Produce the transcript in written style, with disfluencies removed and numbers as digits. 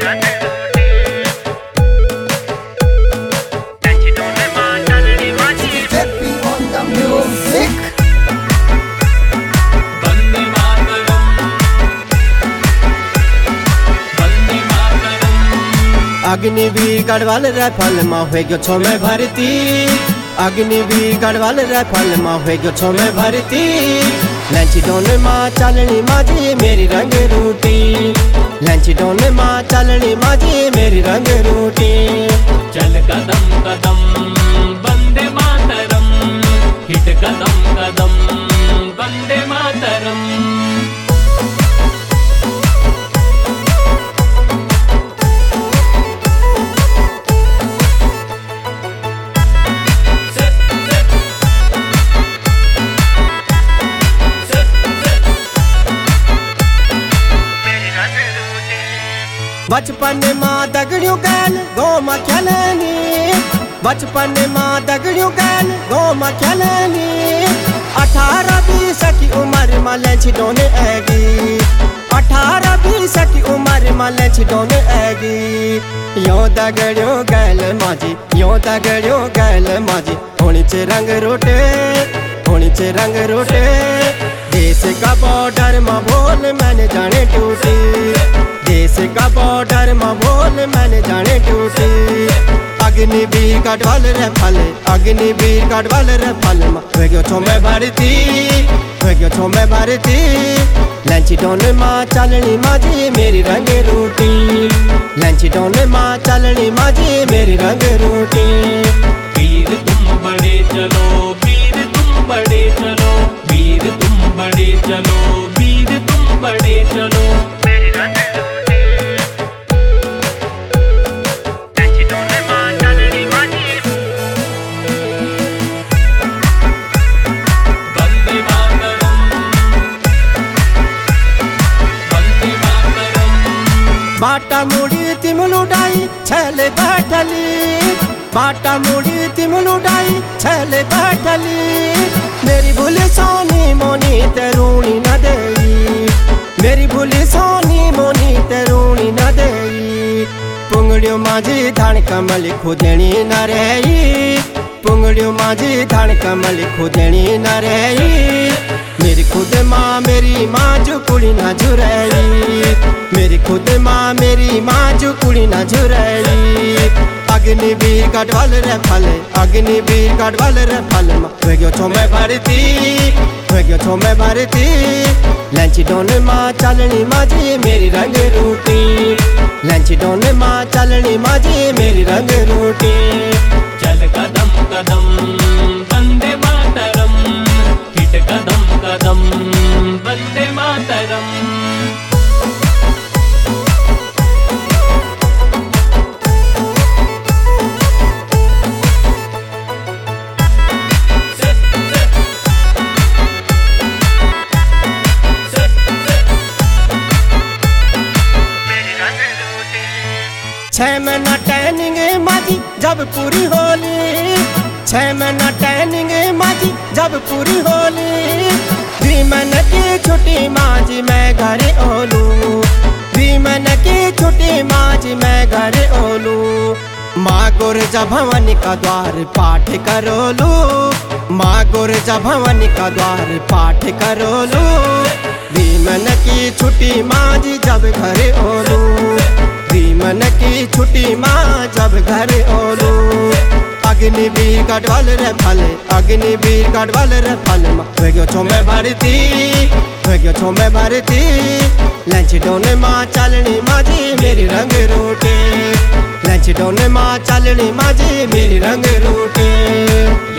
Agniveer Garhwal Rifle में हुए गयो छो में भर्ती। अग्निवीर गढ़वाल राइफल में हुए गयो छो में भर्ती। लंच डोन माँ चालनी माजी मेरी रंग रूटी। लंच डोन माँ चालनी माजी मेरी रंग रूटी। चल कदम कदम वंदे मातरम, हिट कदम कदम वंदे मातरम। बचपन माँ दगड़ियों गैल गो माँ खेलनी। बचपन माँ दगड़ियों गैल गो माँ खेलनी। 18-20 की उम्र में लंच डोने आएगी। 18-20 की उम्र में लंच डोने आएगी। यो दगड़ियों गैल माजी, यो दगड़ियों गैल माजी। होनी चे रंग रोटे, होनी चे रंग रोटे। देश का बॉर्डर में बोल मैंने जाने टूटी। देश का बॉर्डर में बोल मैंने जाने टूटी। अग्निवीर गढ़वाल राइफल, अग्निवीर गढ़वाल राइफल में हुए गयो छो में भर्ती। हुए गयो छो में भर्ती। लंच डोन माँ चालनी माजी मेरी रंग रूटी। लंच डोन माँ चालनी माजी मेरी रंग रूटी। वीर तुम बड़े चलो, वीर तुम बड़े चलो, वीर तुम बड़े चलो, वीर तुम बड़े चलो। बाटा मुड़ी तिमलुडाई छले बैठली। बाटा मुड़ी तिमलुडाई छले बैठली। मेरी भूली सोनी मोनी तेरूणी न देई। मेरी भूली सोनी मोनी तेरूणी न देई। पुंगड़ियों माझी धान कमल खुदणी न रही। पुंगड़ियों माझी धान कमल खुदणी न रही। मेरी खुद माँ मेरी माँ जो कुड़ी ना झुरैली। मेरी खुद माँ मेरी माँ जो कुड़ी ना झुरैली। अग्निवीर गढ़वाल राइफल, अग्निवीर गढ़वाल राइफल में हुए गयो छो में भर्ती। हुए गयो छो में भर्ती। लंच डोन माँ चालनी माजी मेरी रंग रूटी। लंच डोन माँ चालनी माजी मेरी रंग रूटी। चल कदम कदम वंदे मातरम, हिट कदम कदम वंदे मातरम। छह महीना ट्रेनिंग माजी जब पूरी होली। 6 महीना ट्रेनिंग माजी जब पूरी होली। 2 महीने की छुट्टी माजी मैं घरे ओलू। 2 महीने की छुट्टी माजी मैं घरे ओलू। माँ गुरजा भवन का द्वार पाठ करोलू। माँ गुरजा भवन का द्वार पाठ करोलू। 2 महीने की छुट्टी माजी जब घरे ओलू। 2 महीने की छुट्टी माँ जब घरे ओलू। अग्निवीर गढ़वाल राइफल, अग्निवीर गढ़वाल राइफल में हुए गयो छो में भर्ती। हुए गयो छो में भर्ती। लंच डोन माँ चालनी माजी मेरी रंग रूटी। लंच डोन माँ चालनी माजी मेरी रंग रूटी।